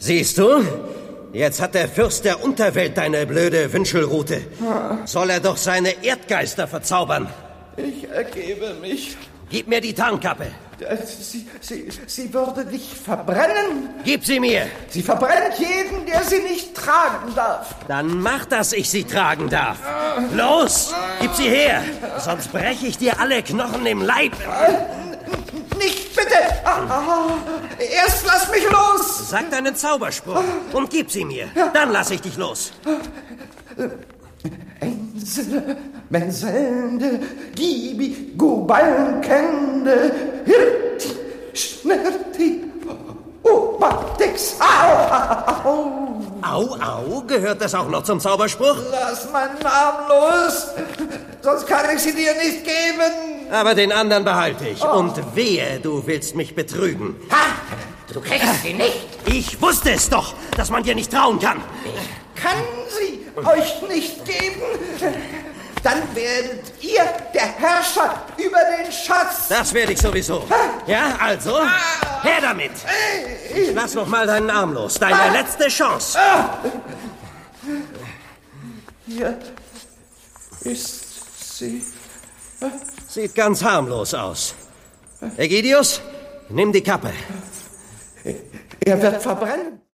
Siehst du? Jetzt hat der Fürst der Unterwelt deine blöde Wünschelrute. Soll er doch seine Erdgeister verzaubern. Ich ergebe mich. Gib mir die Tarnkappe. Sie würde dich verbrennen. Gib sie mir. Sie verbrennt jeden, der sie nicht tragen darf. Dann mach, dass ich sie tragen darf. Los, gib sie her, sonst breche ich dir alle Knochen im Leib. Nicht, bitte! Erst lass mich los! Sag deinen Zauberspruch und gib sie mir. Dann lass ich dich los. Ensele, Menselde, Gibi, Gubalkende, Hirti, Schnerti, Obadex, au! Au, gehört das auch noch zum Zauberspruch? Lass meinen Arm los, sonst kann ich sie dir nicht geben. Aber den anderen behalte ich. Und wehe, du willst mich betrügen. Ha! Du kriegst sie nicht. Ich wusste es doch, dass man dir nicht trauen kann. Kann sie euch nicht geben, dann werdet ihr der Herrscher über den Schatz. Das werde ich sowieso. Ja, also, her damit. Ich lass noch mal deinen Arm los. Deine letzte Chance. Hier ist sie. Sieht ganz harmlos aus. Ägidius, nimm die Kappe. Er wird verbrennen.